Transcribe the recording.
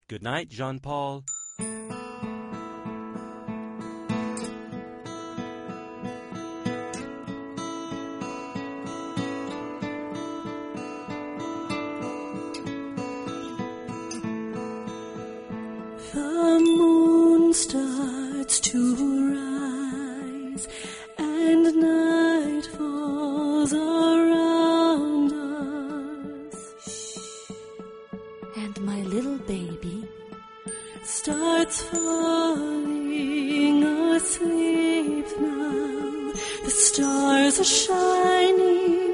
Good night, Jean-Paul. The moon starts to rise, and night falls around us. And my little baby starts falling asleep now. The stars are shining